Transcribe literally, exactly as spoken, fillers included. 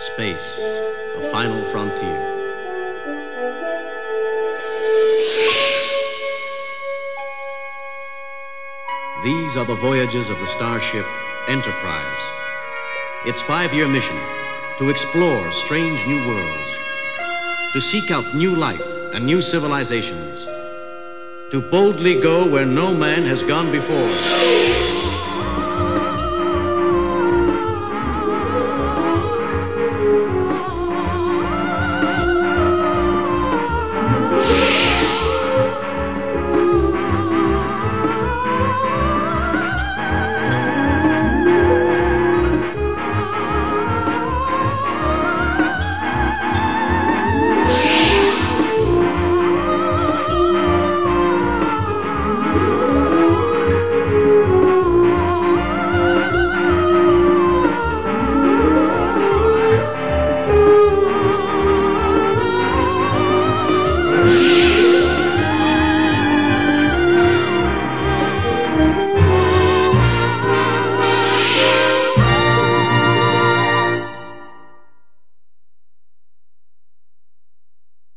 Space, the final frontier. These are the voyages of the starship Enterprise. Its five-year mission, to explore strange new worlds, to seek out new life and new civilizations, to boldly go where no man has gone before.